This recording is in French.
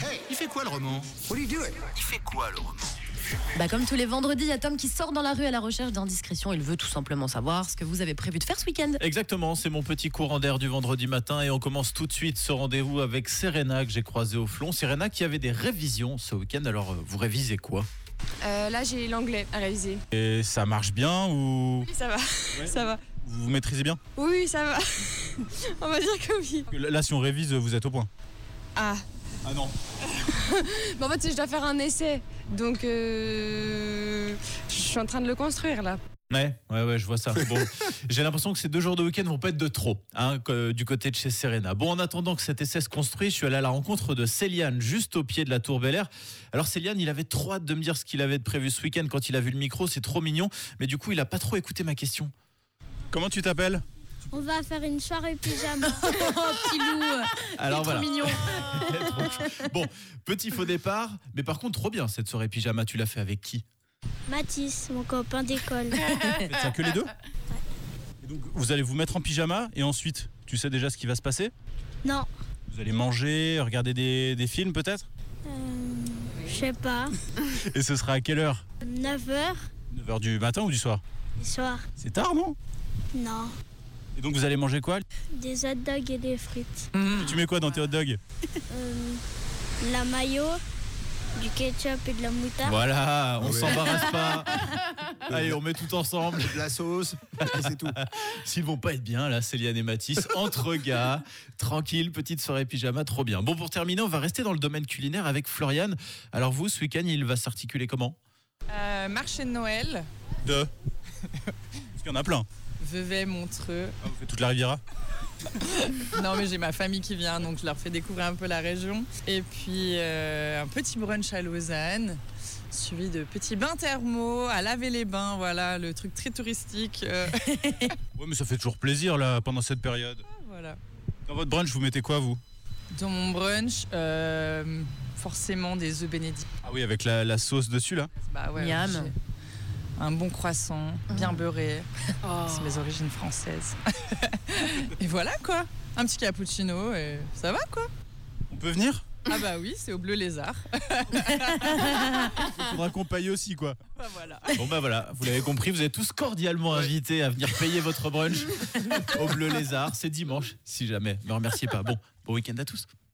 Il fait quoi le roman? Il fait quoi le roman? Comme tous les vendredis, il y a Tom qui sort dans la rue à la recherche d'indiscrétion. Il veut tout simplement savoir ce que vous avez prévu de faire ce week-end. Exactement, c'est mon petit courant d'air du vendredi matin et on commence tout de suite ce rendez-vous avec Serena que j'ai croisé au Flon. Serena qui avait des révisions ce week-end, alors vous révisez quoi? Là, j'ai l'anglais à réviser. Et ça marche bien ou... Oui, ça va, ça va. Vous maîtrisez bien? Oui, ça va. On va dire que oui. Là, si on révise, vous êtes au point. Ah. Ah non. En fait, je dois faire un essai. Donc, je suis en train de le construire, là. Ouais, je vois ça. Bon, j'ai l'impression que ces 2 jours de week-end vont pas être de trop, du côté de chez Serena. Bon, en attendant que cet essai se construise, je suis allé à la rencontre de Céliane, juste au pied de la Tour Bel-Air. Alors Céliane, il avait trop hâte de me dire ce qu'il avait de prévu ce week-end quand il a vu le micro, c'est trop mignon. Mais du coup, il a pas trop écouté ma question. Comment tu t'appelles? On va faire une soirée pyjama. Oh, petit loup. Alors il est trop mignon. Bon, petit faux départ, mais par contre, trop bien cette soirée pyjama. Tu l'as fait avec qui? Mathis, mon copain d'école. Faites ça que les deux? Et donc, vous allez vous mettre en pyjama et ensuite, tu sais déjà ce qui va se passer? Non, Vous allez manger, regarder des films peut-être? je sais pas. Et ce sera à quelle heure? 9h 9h du matin ou du soir? du soir. C'est tard, non? Non, Et donc vous allez manger quoi? des hot dogs et des frites. Tu mets quoi dans tes hot dogs? La mayo, du ketchup et de la moutarde. Voilà, on s'embarrasse pas. Allez, on met tout ensemble. De la sauce, et c'est tout. S'ils vont pas être bien là, Céliane et Mathis, entre gars, tranquille, petite soirée pyjama, trop bien. Bon, pour terminer, on va rester dans le domaine culinaire avec Florian. Alors vous, ce week-end, il va s'articuler comment? Marché de Noël, Parce qu'il y en a plein. Vevey, Montreux. Vous faites toute la Riviera? Non mais j'ai ma famille qui vient donc je leur fais découvrir un peu la région. Et puis un petit brunch à Lausanne, suivi de petits bains thermaux à laver les bains, voilà le truc très touristique. Ouais, mais ça fait toujours plaisir là pendant cette période. Voilà. Dans votre brunch, vous mettez quoi vous? Dans mon brunch, forcément des œufs bénédicts. Ah oui, avec la sauce dessus là. Bah ouais, Miam. j'ai un bon croissant, bien beurré. Oh. C'est mes origines françaises. Et voilà quoi. Un petit cappuccino et ça va quoi. On peut venir? Ah bah oui, c'est au Bleu Lézard. Il faudra qu'on paye aussi quoi. Bah voilà. Bon bah voilà, vous l'avez compris, vous êtes tous cordialement invités à venir payer votre brunch au Bleu Lézard. C'est dimanche, si jamais. Ne me remerciez pas. Bon week-end à tous.